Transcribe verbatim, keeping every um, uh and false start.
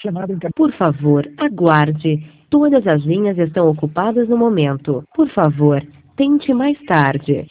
chamada encaminhada. Por favor, aguarde. Todas as linhas estão ocupadas no momento. Por favor, tente mais tarde.